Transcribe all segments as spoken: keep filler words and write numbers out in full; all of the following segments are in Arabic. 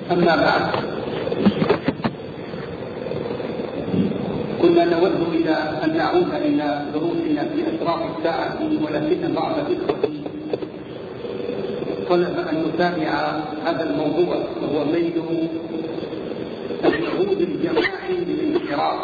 أما بعد، كنا نود إلى أن نعود إلى دروسنا في أشراط الساعة، ولكن بعض الإخوة طلب أن نتابع هذا الموضوع، وهو ميل الشهود الجماعي للانحراف.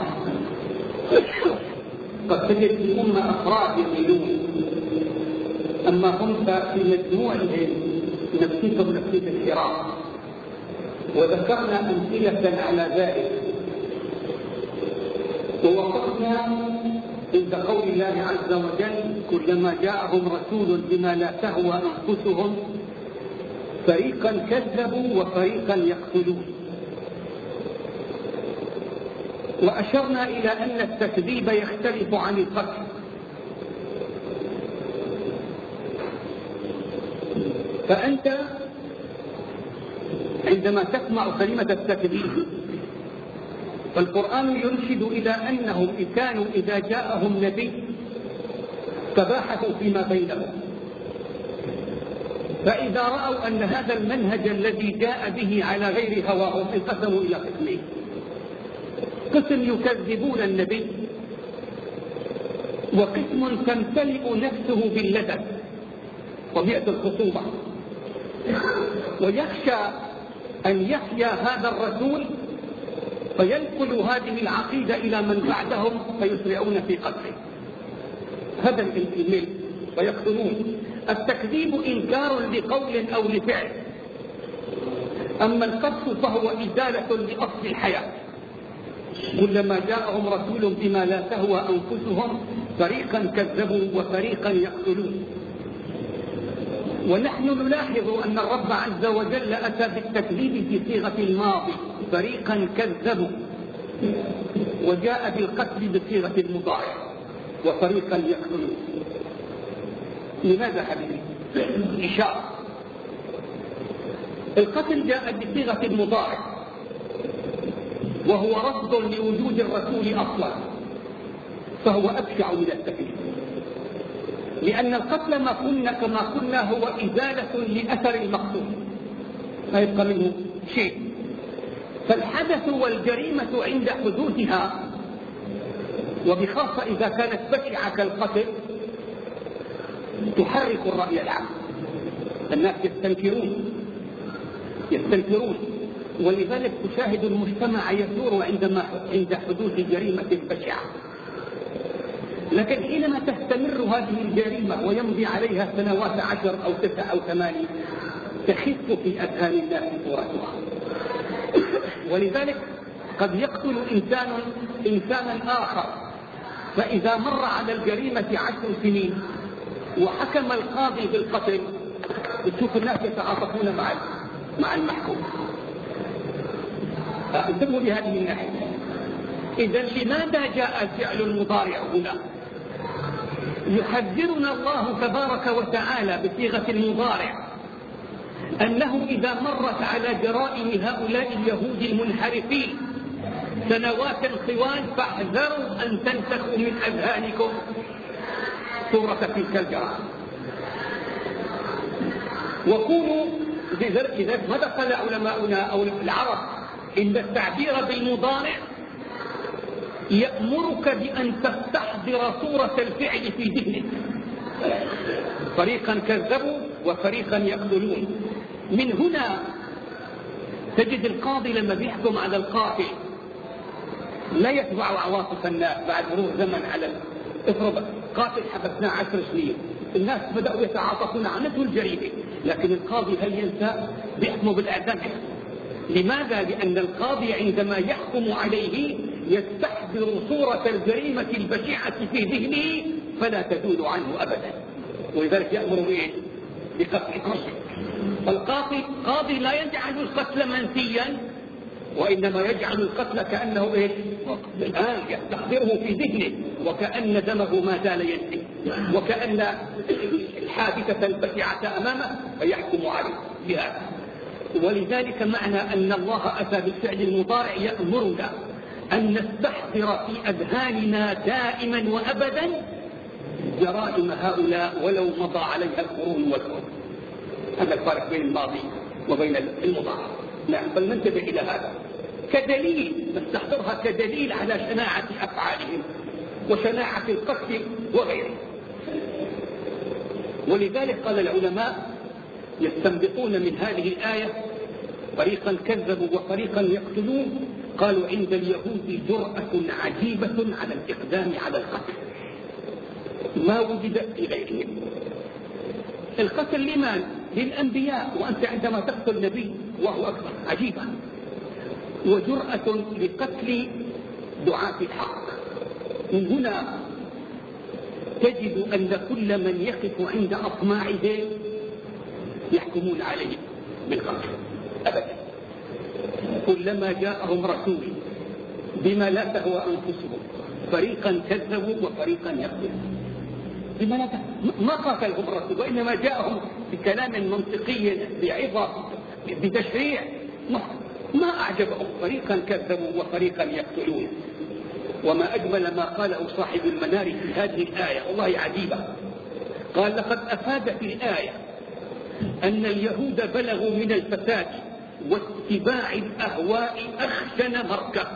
قد تجد في الأمة أفراد يميلون، أما هم في مجموعهم نفسيتهم نفسية الانحراف، وذكرنا أمثلة على ذلك، ووقفنا عند قول الله عز وجل: كلما جاءهم رسول بما لا تهوى أنفسهم فريقا كذبوا وفريقا يقتلون. وأشرنا إلى أن التكذيب يختلف عن القتل، فأنت عندما تسمع كلمة التكذيب فالقرآن يرشد إلى أنهم كانوا إذا جاءهم نبي تباحثوا فيما بينهم، فإذا رأوا أن هذا المنهج الذي جاء به على غير هواهم انقسموا إلى قسمين: قسم يكذبون النبي، وقسم تمتلئ نفسه باللذة طبيعة الخصومة، ويخشى أن يحيا هذا الرسول فينقل هذه العقيدة إلى من بعدهم فيسرعون في قتله. هذا الميل ويقتلون. التكذيب إنكار لقول أو لفعل، أما القتل فهو إزالة لأصل الحياة. كلما جاءهم رسول بما لا تهوى أنفسهم فريقا كذبوا وفريقا يقتلون. ونحن نلاحظ أن الرب عز وجل أتى بالتكذيب في صيغة الماضي: فريقا كذبوا، وجاء بالقتل بصيغة المضارع: وفريقا يقتلون. لماذا حبيبي؟ إشارة. القتل جاء بصيغة المضارع، وهو رفض لوجود الرسول أصلا، فهو أبشع من التكذيب، لأن القتل ما كنا كما قلنا هو إزالة لأثر المقتول، لا يبقى منه شيء. فالحدث والجريمة عند حدوثها، وبخاصة إذا كانت بشعة كالقتل، تحرك الرأي العام. الناس يستنكرون يستنكرون ولذلك تشاهد المجتمع يثور عندما عند حدوث جريمة بشعة. لكن حينما تستمر هذه الجريمة ويمضي عليها سنوات عشر أو تسع أو ثمانية تخف في أذهان الناس صورتها. ولذلك قد يقتل إنسان إنسانا آخر، فإذا مر على الجريمة عشر سنين وحكم القاضي بالقتل تشوف الناس يتعاطفون مع مع المحكوم. فانتبهوا لهذه الناحية. إذا لماذا جاء الفعل المضارع هنا؟ يحذرنا الله تبارك وتعالى بصيغة المضارع أنه إذا مرت على جرائم هؤلاء اليهود المنحرفين سنوات طوال فاحذروا أن تنسخوا من أذهانكم صورة تلك الجرائم. وقولوا إذا ماذا قال علماؤنا أو العرب؟ إن التعبير بالمضارع يأمرك بأن تستحضر صورة الفعل في ذهنك: فريقا كذبوا وفريقا يقتلون. من هنا تجد القاضي لما بيحكم على القاتل لا يتبع عواطف الناس بعد مرور زمن على افرض قاتل حبسناه عشر سنين، الناس بدأوا يتعاطفون عنه الجريمة، لكن القاضي هل ينسى؟ بيحكم بالإعدام. لماذا؟ لأن القاضي عندما يحكم عليه يستحضر صورة الجريمة البشعة في ذهنه فلا تزول عنه أبدا، ولذلك يأمر به بقتله. فالقاضي قاضي لا يجعل القتل منسيا، وإنما يجعل القتل كأنه إيه؟ الآن يستحضره في ذهنه، وكأن دمه ما زال ينزل، وكأن الحادثة البشعة أمامه فيحكم عليه بهذا. ولذلك معنى أن الله أتى بالفعل المضارع يأمرنا أن نستحضر في أذهاننا دائما وأبدا جرائم هؤلاء ولو مضى عليها القرون والقرون. هذا الفرق بين الماضي وبين المضارع. نعم. فلننتبه إلى هذا كدليل، نستحضرها كدليل على شناعة أفعالهم وشناعة القتل وغيره. ولذلك قال العلماء يستنبطون من هذه الآية فريقا كذبوا وفريقا يقتلون، قالوا عند اليهود جرأة عجيبة على الإقدام على القتل ما وجد في غيرهم. القتل لمن؟ للأنبياء، وأنت عندما تقتل نبي وهو أكبر عجيبة. وجرأة لقتل دعاة الحق. من هنا تجد أن كل من يقف عند أطماعهم يحكمون عليه بالقتل أبدا. كلما جاءهم رسول بما لا تهوى أنفسهم فريقا كذبوا وفريقا يقتلون. بما لا ما قاتلهم الرسول، وإنما جاءهم بكلام منطقي بعظة بتشريع ما أعجبهم، فريقا كذبوا وفريقا يقتلون. وما أجمل ما قاله صاحب المنار في هذه الآية، والله عجيبة. قال لقد أفاد في الآية أن اليهود بلغوا من الفساد واتباع الأهواء أخشن مركب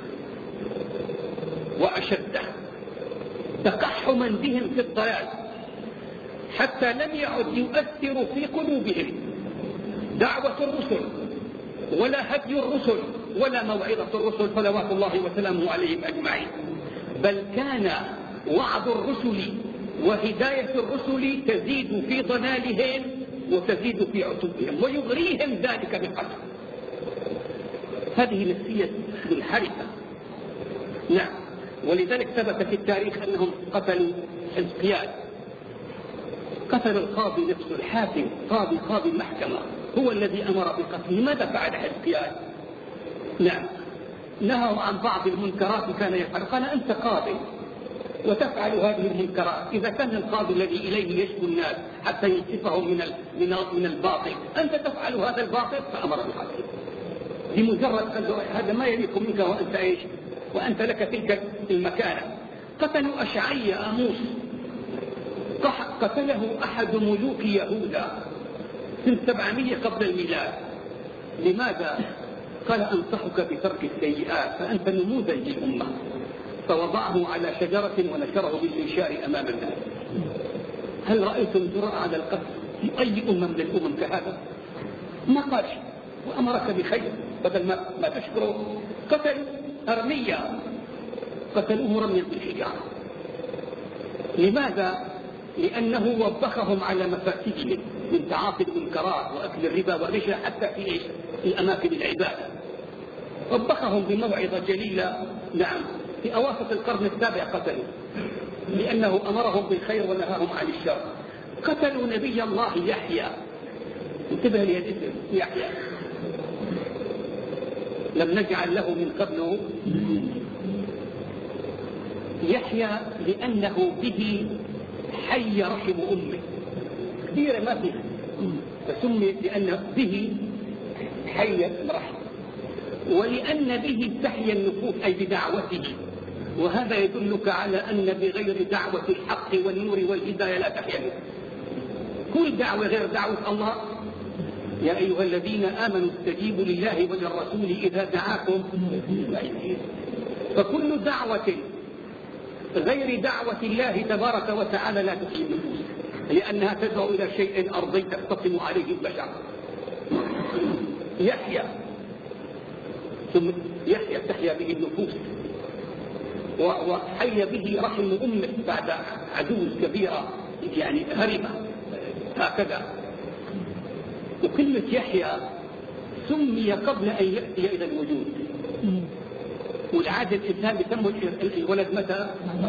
وأشده، تقحما بهم في الضلال حتى لم يعد يؤثر في قلوبهم دعوة الرسل ولا هدي الرسل ولا موعظة الرسل صلوات الله وسلامه عليهم أجمعين، بل كان وعظ الرسل وهداية الرسل تزيد في ضلالهم وتزيد في عتوبهم ويغريهم ذلك بالقتل. هذه نفسية منحرفة. نعم. ولذلك ثبت في التاريخ أنهم قتلوا حزقيال، قتل القاضي نفسه الحاكم، قاضي قاضي المحكمة هو الذي أمر بقتله. ماذا فعل حزقيال؟ نعم، نهوا عن بعض المنكرات كان يفعل، قال أنت قاضي وتفعل هذه المنكرات، إذا كان القاضي الذي إليه يشكو الناس حتى ينصفهم من من الباطل أنت تفعل هذا الباطل، فأمر بقتله بمجرد قال هذا ما يليق منك وأنت إيش وأنت لك تلك المكانة. قتلوا أشعي آموس، قتله أحد ملوك يهوذا سنة سبعمائة قبل الميلاد. لماذا؟ قال أنصحك بترك السيئات فأنت نموذج للأمة، فوضعه على شجرة ونشره بالإنشاء أمام الناس. هل رأيتم جرأة على القتل في أي أمة من الأمم كهذا؟ ما قال شيء وأمرك بخير بدل ما, ما تشكره. قتلوا أرميا، قتلوه رميا بالحجارة. لماذا؟ لأنه وبخهم على مفاسدهم من تعاطي المنكرات وأكل الربا والرشوة حتى في إيش؟ في أماكن العبادة. وبخهم بموعظة جليلة. نعم، في أواسط القرن السابع قتلوا لأنه أمرهم بالخير ونهاهم عن الشر. قتلوا نبي الله يحيى، انتبه لي الاسم يحيى، لم نجعل له من قبله يحيى لأنه به حي رحم أمه، كبيرة ما فيها، فسمي لأن به حي الرحم، ولأن به تحيا النفوس أي بدعوته. وهذا يدلك على أن بغير دعوة الحق والنور والهداية لا تحيا النفوس. كل دعوة غير دعوة الله. يا أيها الذين آمنوا استجيبوا لله وللرسول إذا دعاكم. فكل دعوة غير دعوة الله تبارك وتعالى لا تحيي النفوس، لأنها تدعو إلى شيء أرضي تقتصم عليه البشر. يحيى ثم يحيى تحيا به النفوس، وحي به رحم أمه بعد عجوز كبيرة يعني هرمة هكذا. وكلمة يحيى سمي قبل أن يأتي إلى الوجود، والعادة الإنسان بيسموا الولد متى؟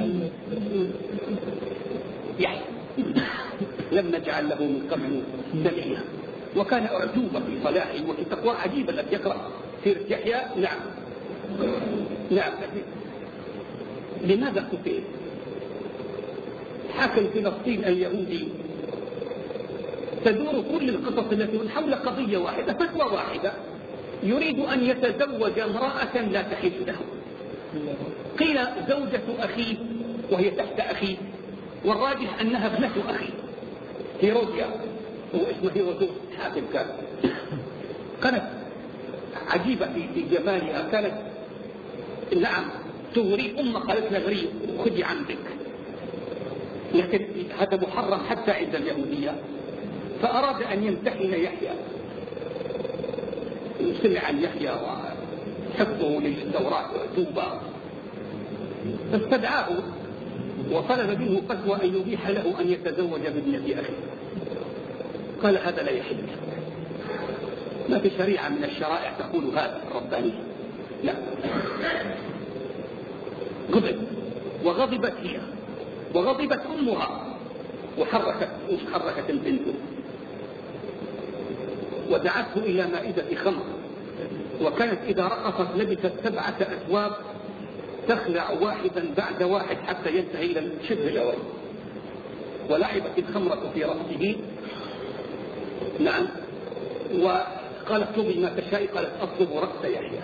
يحيى. لم نجعل له من قبل سميا، وكان أعجوبة في صلاحه وفي تقوى عجيبة. لم يقرأ سيرة يحيى. نعم نعم. لماذا قتل؟ حاكم فلسطين اليهودي تدور كل القصص التي حول قضية واحدة، فتوى واحدة، يريد أن يتزوج امرأة لا تحل له. قيل زوجة أخيه وهي تحت أخيه، والراجح أنها ابنة أخيه هيروديا، هو اسمه هيرودوس حاكم كان. كانت عجيبة في جمالها، كانت نعم تغري أمه، قالت لها غري خذي عندك، لكن هذا محرم حتى عند اليهودية. فأراد أن يمتحن يحيى، سمع عن يحيى وحفظه للتوراة وتوبة، فاستدعاه وطلب منه فتوى أن يبيح له أن يتزوج بابنة أخيه. قال هذا لا يحل، ما في شريعة من الشرائع تقول هذا ربانية، لا. غضب، وغضبت هي وغضبت أمها، وحركت وحركت البنت ودعته إلى مائدة خمر، وكانت إذا رقصت لبست سبعة أثواب تخلع واحدا بعد واحد حتى ينتهي إلى شبه الأول، ولعبت الخمرة في رأسه. نعم. وقالت اطلبي ما تشاء، قالت أطلب رأس يحيى.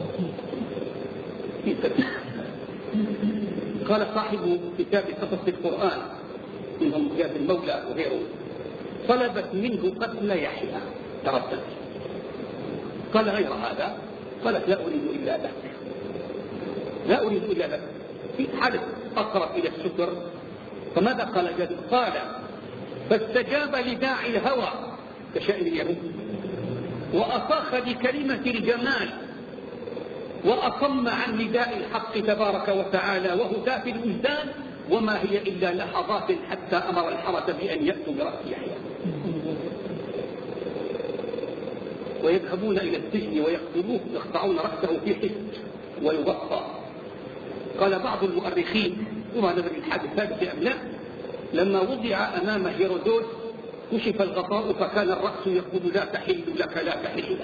قال صاحب كتاب قصص القرآن منهم زياد المولى وغيره طلبت منه قتل يحيى، تردد، قال غير هذا، قالت لا أريد إلا ذاك، لا أريد إلا ذاك، في حالة أقرب إلى الشكر. فماذا قال جد؟ قال فاستجاب لداعي الهوى كشأن اليهود، وأصاخ بكلمة الجمال، وأصم عن نداء الحق تبارك وتعالى وهتاف الوجدان، وما هي إلا لحظات حتى أمر الحرس بأن يأتوا برأس يحيى ويذهبون إلى السجن ويقتلوه، يقطعون رأسه في حس ويغطى. قال بعض المؤرخين وما ندري الحادثات أم لا، لما وضع أمام هيرودوس كشف الغطاء فكان الرأس يقول لا تحل لك لا تحل لك.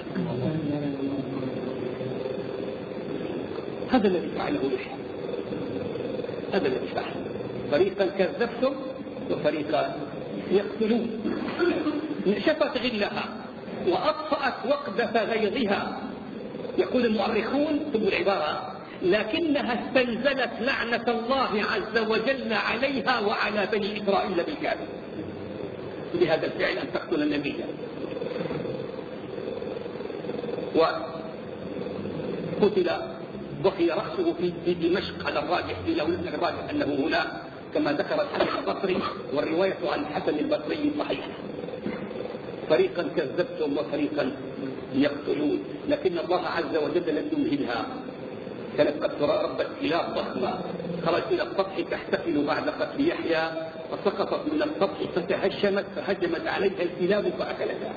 هذا الذي فعله يحيى، هذا الذي فعله. فريقا كذبتم وفريقا يقتلون. شفت غلها وأطفأت وقدة غيظها. يقول المؤرخون ثم العبارة لكنها استنزلت لعنة الله عز وجل عليها وعلى بني إسرائيل بالكامل بهذا الفعل أن تقتل النبي. وقتل ضحي رأسه في دمشق على الراجح، في لو الراجح أنه هناك كما ذكر الحسن البصري، والرواية عن الحسن البصري صحيحة. فريقا كذبتم وفريقا يقتلون، لكن الله عز وجل لم يمهلها. كانت قد تربت إلى ضخمة، خرجت إلى السطح تحتفل بعد قتل يحيى، فسقطت من السطح فتهشمت فهجمت عليها الكلاب فأكلتها.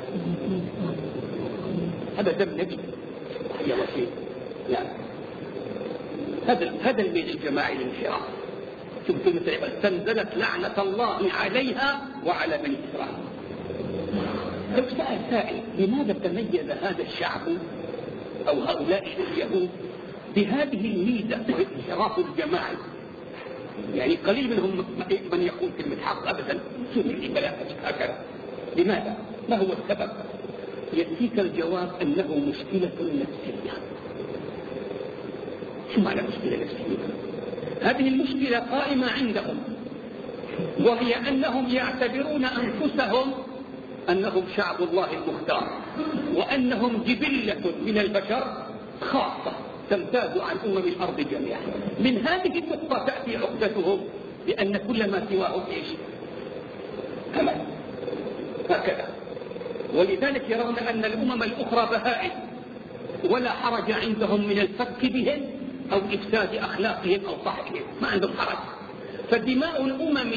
هذا دم نبي يا وشيء. يعني هذا هذا الميل الجماعي للانحراف. شوف كلمة استنزلت لعنة الله عليها وعلى بني إسرائيل. لو سأل سائل لماذا تميز هذا الشعب أو هؤلاء اليهود بهذه الميزة والانحراف الجماعي؟ يعني قليل منهم من يقول كلمة حق أبدا، شوف الإبلاء هكذا. لماذا؟ ما هو السبب؟ يأتيك الجواب أنه مشكلة نفسية. شو معنى مشكلة نفسية؟ هذه المشكلة قائمة عندهم، وهي أنهم يعتبرون أنفسهم أنهم شعب الله المختار، وأنهم جبلة من البشر خاصة تمتاز عن أمم الأرض جميعا. من هذه النقطة تأتي عقدتهم بأن كل ما سواهم إيش؟ همل. هكذا. ولذلك يرون أن الأمم الأخرى بهائم، ولا حرج عندهم من الفك بهم أو إفساد أخلاقهم أو صحتهم، ما عندهم حرج. فدماء الأمم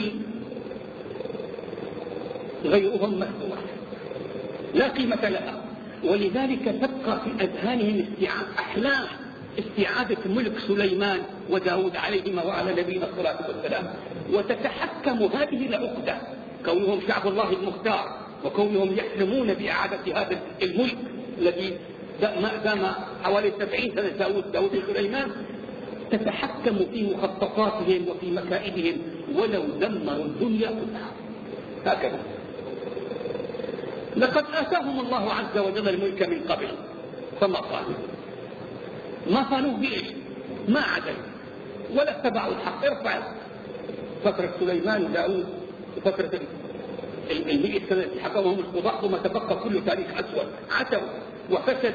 غيرهم مسموح لا قيمة لها، ولذلك تبقى في أذهانهم استيعاب أحلام استعادة ملك سليمان وداود عليهما وعلى نبينا الصلاة والسلام، وتتحكم هذه العقدة كونهم شعب الله المختار، وكونهم يحلمون بإعادة هذا الملك الذي دام حوالي سبعين سنة داود, داود وسليمان، تتحكم في مخططاتهم وفي مكائدهم ولو دمروا الدنيا كلها. هكذا. لقد آتاهم الله عز وجل الملك من قبل فما صانوا ما صانوا بإيش؟ ما عدلوا ولا اتبعوا الحق. ارفع فترة سليمان وداود وفترة المئة سنة حكمهم القضاء، ثم تبقى كل تاريخ أسود، عتوا وفسدوا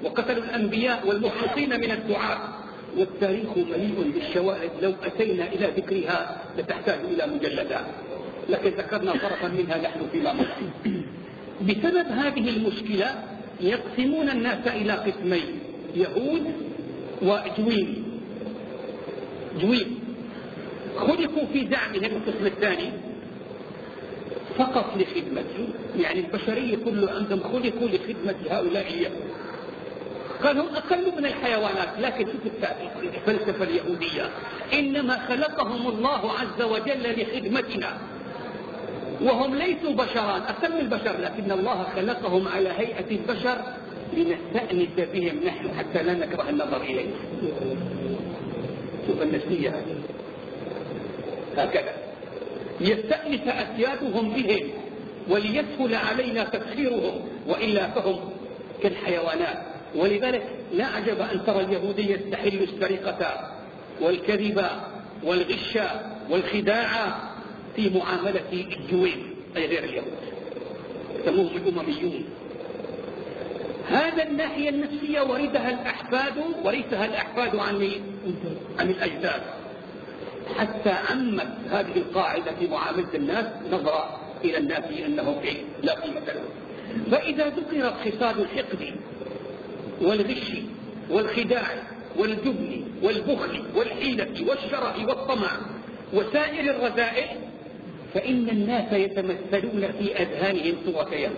وقتلوا الأنبياء والمخلصين من الدعاة، والتاريخ مليء بالشواهد لو أتينا إلى ذكرها لتحتاج إلى مجلدات، لكن ذكرنا طرفا منها نحن فيما مضى. بسبب هذه المشكلة يقسمون الناس إلى قسمين: يهود وجويل. جويل خلقوا في زعمهم القسم الثاني فقط لخدمته، يعني البشرية كله عندهم خلقوا لخدمة هؤلاء اليهود، قال هم أقل من الحيوانات. لكن شوف الفلسفة اليهودية، إنما خلقهم الله عز وجل لخدمتنا، وهم ليسوا بشرا أقل من البشر، لكن الله خلقهم على هيئة البشر لنستأنس بهم نحن حتى لا نكره النظر إليهم. شوف النسبية هذه هكذا، يستأنس أسيادهم بهم وليسهل علينا تسخيرهم، وإلا فهم كالحيوانات. ولذلك لا عجب أن ترى اليهودي يستحل السرقة والكذب والغش والخداع في معاملة الجوين أي غير اليهود، يسموهم الأمميون. هذا الناحية النفسية وردها الأحفاد ورثها الأحفاد عن عن الأجداد، حتى عمت هذه القاعدة في معاملة الناس نظرة إلى الناس أنهم لا قيمة لهم. فإذا ذكرت خصال الحقد والغش والخداع والجبن والبخل والحيلة والشره والطمع وسائر الرذائل، فإن الناس يتمثلون في أذهانهم صورة يهود،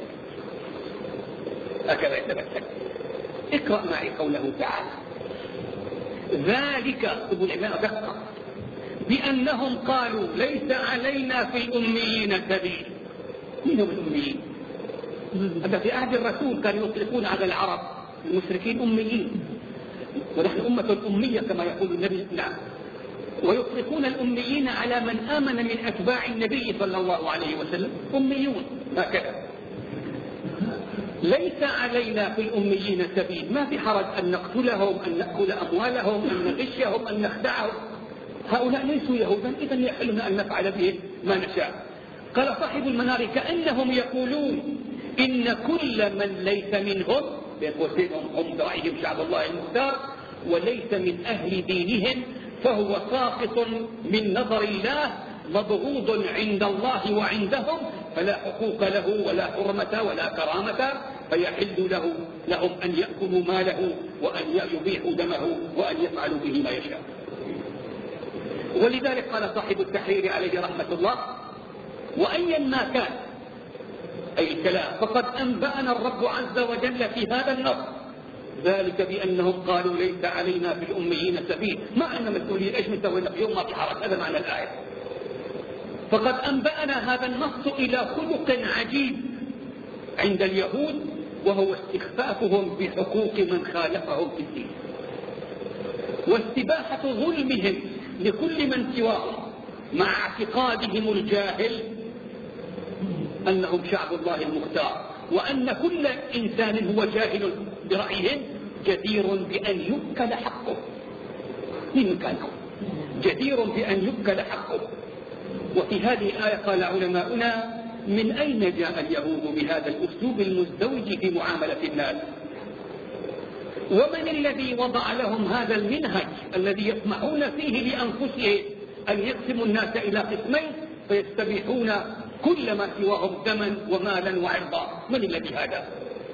هكذا يتمثل. اقرأ معي قوله تعالى: ذلك ابو العلماء دقق بأنهم قالوا ليس علينا في الأميين سبيل. من هم الأميين؟ هذا في عهد الرسول كانوا يطلقون على العرب المشركين أميين، ونحن أمة أمية كما يقول النبي. نعم، ويطلقون الأميين على من آمن من أتباع النبي صلى الله عليه وسلم أميون، هكذا. ليس علينا في الأميين سبيل، ما في حرج أن نقتلهم، أن نأكل أموالهم، أن نغشهم، أن نخدعهم. هؤلاء ليسوا يهودا، إذن يحل لنا أن نفعل بهم ما نشاء. قال صاحب المنار: كأنهم يقولون إن كل من ليس منهم، بقوسهم هم برأيهم شعب الله المختار، وليس من أهل دينهم فهو ساقط من نظر الله، مبغوض عند الله وعندهم، فلا حقوق له ولا حرمة ولا كرامة، فيحل له لهم أن يأكلوا ماله وأن يبيحوا دمه وأن يفعلوا به ما يشاء. ولذلك قال صاحب التحرير عليه رحمة الله: وأيا ما كان أي الكلام فقد أنبأنا الرب عز وجل في هذا النص ذلك بأنهم قالوا ليس علينا في الأميين سبيل. ما أن مسؤولية إيش نسوي لك يوم ما في حرج، هذا معنى الآية. فقد أنبأنا هذا النص إلى خلق عجيب عند اليهود، وهو استخفافهم بحقوق من خالفهم في الدين، واستباحة ظلمهم لكل من سواهم، مع اعتقادهم الجاهل أنهم شعب الله المختار، وأن كل إنسان هو جاهل برأيهم جدير بأن يؤكل حقه. من كانوا جدير بأن يؤكل حقه. وفي هذه الآية قال علماؤنا: من أين جاء اليهود بهذا الأسلوب المزدوج في معاملة الناس؟ ومن الذي وضع لهم هذا المنهج الذي يسمحون فيه لأنفسهم أن يقسموا الناس إلى قسمين فيستبيحون كل ما سواهم دما ومالا وعرضا؟ من الذي هذا؟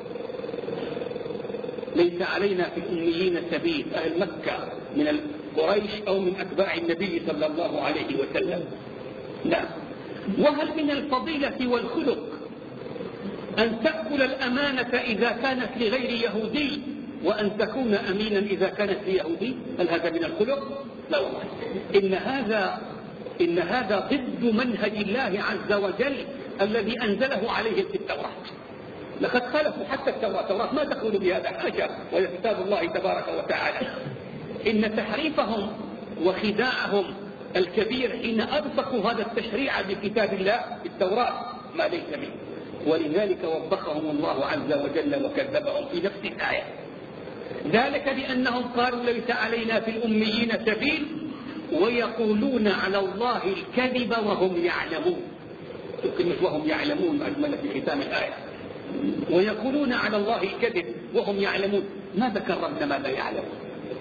ليس علينا في الأميين سبيل، أهل مكة من قريش أو من أتباع النبي صلى الله عليه وسلم. لا. وهل من الفضيلة والخلق أن تأكل الأمانة إذا كانت لغير يهودي، وأن تكون أمينا إذا كانت ليهودي؟ هل هذا من الخلق؟ لا والله. إن هذا إن هذا ضد منهج الله عز وجل الذي أنزله عليهم في التوراة. لقد خالفوا حتى التوراة، التوراة ما تقول بهذا حاجة، وهي كتاب الله تبارك وتعالى. إن تحريفهم وخداعهم الكبير حين أبصقوا هذا التشريع بكتاب الله في التوراة ما ليس منه، ولذلك وبخهم الله عز وجل وكذبهم في نفس الآية. ذلك بأنهم قالوا ليس علينا في الأميين سبيل ويقولون على الله الكذب وهم يعلمون. كلمة وهم يعلمون أجمل في ختام الآية. ويقولون على الله الكذب وهم يعلمون. ماذا كرمنا ما لا يعلمون؟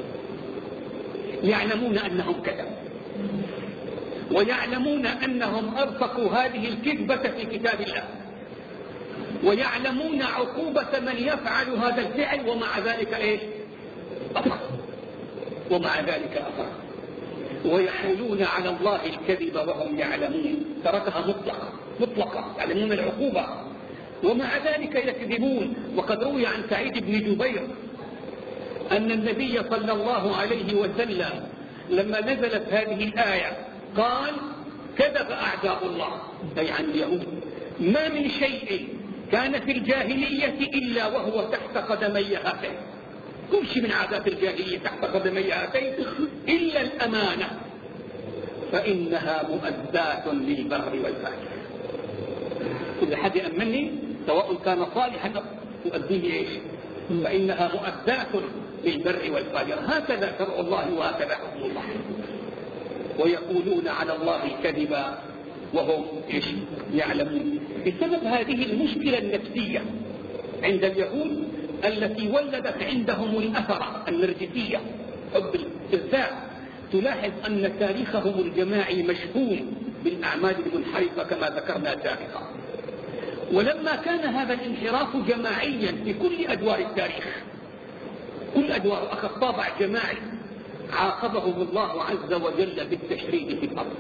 يعلمون أنهم كذبوا، ويعلمون أنهم أرفقوا هذه الكذبة في كتاب الله، ويعلمون عقوبة من يفعل هذا الفعل، ومع ذلك إيش؟ أفر ومع ذلك أفر ويحولون على الله الكذب وهم يعلمون. تركها مطلقة مطلقة، يعلمون العقوبة ومع ذلك يكذبون. وقد روي عن سعيد بن جبير أن النبي صلى الله عليه وسلم لما نزلت هذه الآية قال: كذب أعداء الله، أي عن اليهود، ما من شيء كان في الجاهلية إلا وهو تحت قدمي هاتين. كل شيء من عادات الجاهلية تحت قدمي هاتين إلا الأمانة، فإنها مؤدات للبر والفاجر. كل حد يأمني سواء كان صالحا تؤديه إيش؟ فإنها مؤدات للبر والفاجر. هكذا شرع الله وهكذا حكم الله. ويقولون على الله كذبا وهم إيش؟ يعلمون. بسبب هذه المشكلة النفسية عند اليهود التي ولدت عندهم الأثرة النرجسية، حب الذات، تلاحظ أن تاريخهم الجماعي مشحون بالأعمال المنحرفة كما ذكرنا سابقا. ولما كان هذا الانحراف جماعيا في كل أدوار التاريخ، كل أدوار أخذ طابع جماعي، عاقبهم الله عز وجل بالتشريد في الأرض.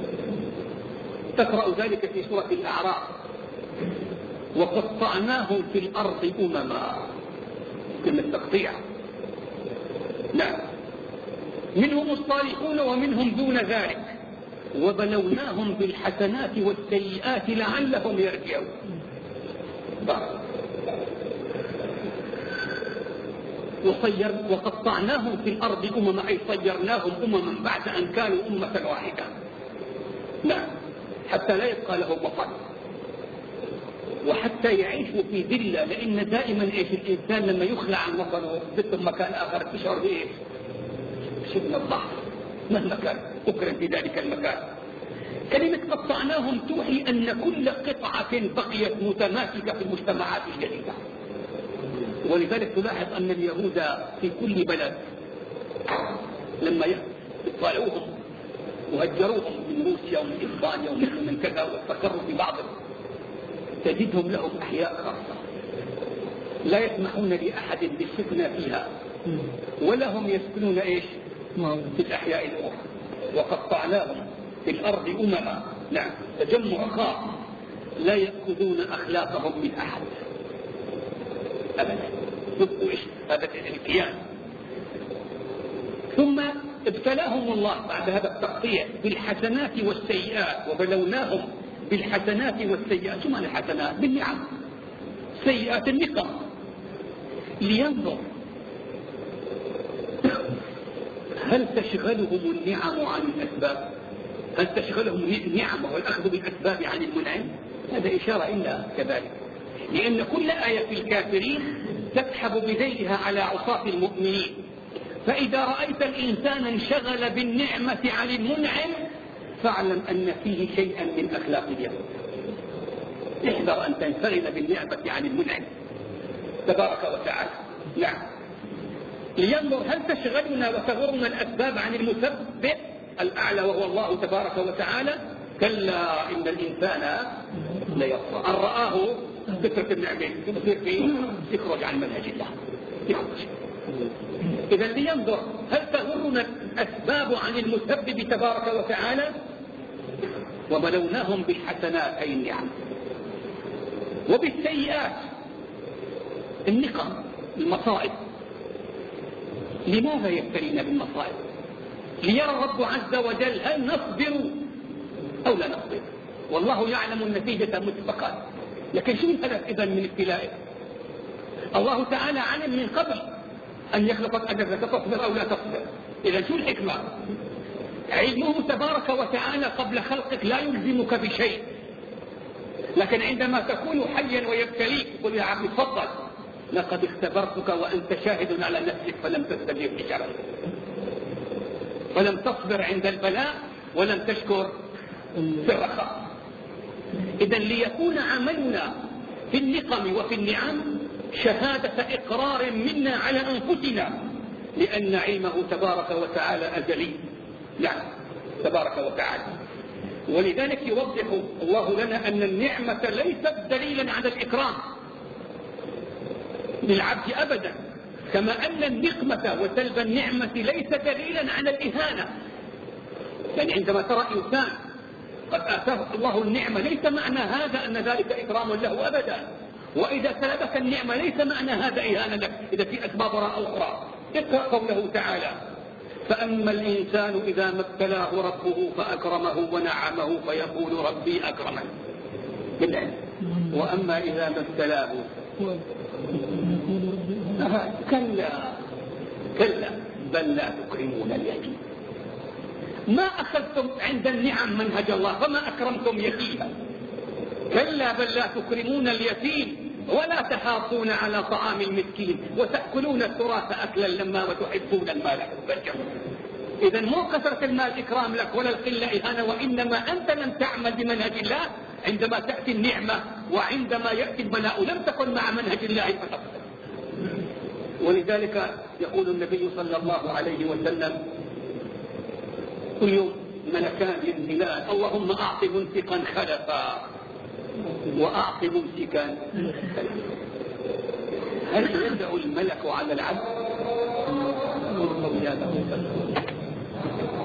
تقرأ ذلك في سورة الأعراف: وقطعناهم في الأرض أمما. كلمة تقطيع. نعم، منهم الصالحون ومنهم دون ذلك، وبلوناهم بالحسنات والسيئات لعلهم يرجعون. وصير وقطعناهم في الأرض أمما، أي صيرناهم أمما بعد أن كانوا أمة واحدة. نعم، حتى لا يبقى لهم وطن، وحتى يعيشوا في ذلة. لأن دائما إيش الإنسان لما يخلع عن وطنه بيطلب مكان آخر تشعر بإيش؟ شبه الضعف مهما كان أكرم في ذلك المكان. كلمة قطعناهم توحي أن كل قطعة بقيت متماسكة في المجتمعات الجديدة. ولذلك تلاحظ أن اليهود في كل بلد لما يطلعوهم وهجروهم من روسيا ومن إسبانيا ومن كذا واستقروا في بعضهم، تجدهم لهم أحياء خاصة لا يسمحون لأحد بالسكن فيها، ولا هم يسكنون إيش؟ في الأحياء الأخرى. وقطعناهم في الأرض أمما. نعم، تجمع خاص لا يأخذون أخلاقهم من أحد أبدا. يبقوا إيش؟ هذا الكيان. ثم ابتلاهم الله بعد هذا التقطيع بالحسنات والسيئات، وبلوناهم بالحسنات والسيئات. شو معنى الحسنات؟ بالنعم. سيئات النقم. لينظر هل تشغلهم النعم عن الأسباب؟ هل تشغلهم النعم والأخذ بالأسباب عن المنعم؟ هذا إشارة إلا كذلك، لأن كل آية في الكافرين تسحب بذيلها على عصاة المؤمنين. فإذا رأيت الإنسان انشغل بالنعمة عن المنعم فاعلم أن فيه شيئا من أخلاق اليهود. احذر أن تنشغل بالنعمة عن المنعم تبارك وتعالى. نعم، لينظر هل تشغلنا وتغرنا الأسباب عن المسبب الأعلى وهو الله تبارك وتعالى؟ كلا إن الإنسان ليطغى أن رآه كثرة النعمة يصير فيه يخرج عن منهج الله، يخرج. إذا لينظر هل تغرنا الأسباب عن المسبب تبارك وتعالى؟ وبلوناهم بالحسنات أي النعم، وبالسيئات النقم المصائب. لماذا يبتلينا بالمصائب؟ ليرى الرب عز وجل هل نصبر أو لا نصبر. والله يعلم النتيجة مسبقا، لكن شو الهدف إذن من ابتلائه؟ الله تعالى علم من قبل أن يخلقك أنك تصبر أو لا تصبر. إذا شو الحكمة؟ علمه تبارك وتعالى قبل خلقك لا يلزمك بشيء، لكن عندما تكون حيا ويبتليك يقول يا عبد تفضل لقد اختبرتك وأنت شاهد على نفسك فلم تستجب لشرعك، ولم تصبر عند البلاء ولم تشكر في الرخاء. إذا ليكون عملنا في النقم وفي النعم شهادة إقرار منا على أنفسنا، لأن علمه تبارك وتعالى أزلي. نعم تبارك وتعالى. ولذلك يوضح الله لنا أن النعمة ليست دليلا على الإكرام للعبد أبدا، كما أن النقمة وسلب النعمة ليس دليلا على الإهانة. يعني عندما ترى إنسان قد آتاه الله النعمة ليس معنى هذا أن ذلك إكرام له أبدا، وإذا سلبك النعمة ليس معنى هذا إهانة لك، إذا في أسباب أخرى. اقرأ قوله تعالى: فأما الإنسان إذا ما ابتلاه ربه فأكرمه ونعمه فيقول ربي أكرمن بالله، وأما إذا ما ابتلاه كلا كلا بل لا تكرمون اليتيم. ما أخذتم عند النعم منهج الله فما أكرمتم يتيما. كلا بل لا تكرمون اليتيم ولا تحاضون على طعام المسكين وتأكلون التراث أكلا لما وتحبون المال حبا. إذا مو كثرة المال إكرام لك ولا القلة إهانة، وإنما أنت لم تعمل بمنهج الله عندما تأتي النعمة وعندما يأتي البلاء، لم تكن مع منهج الله فقط. ولذلك يقول النبي صلى الله عليه وسلم: كل يوم ملكان ينزلان: اللهم أعط ممسكا خلفا وأعط ممسكا خلفا. هل يدعو الملك على العبد؟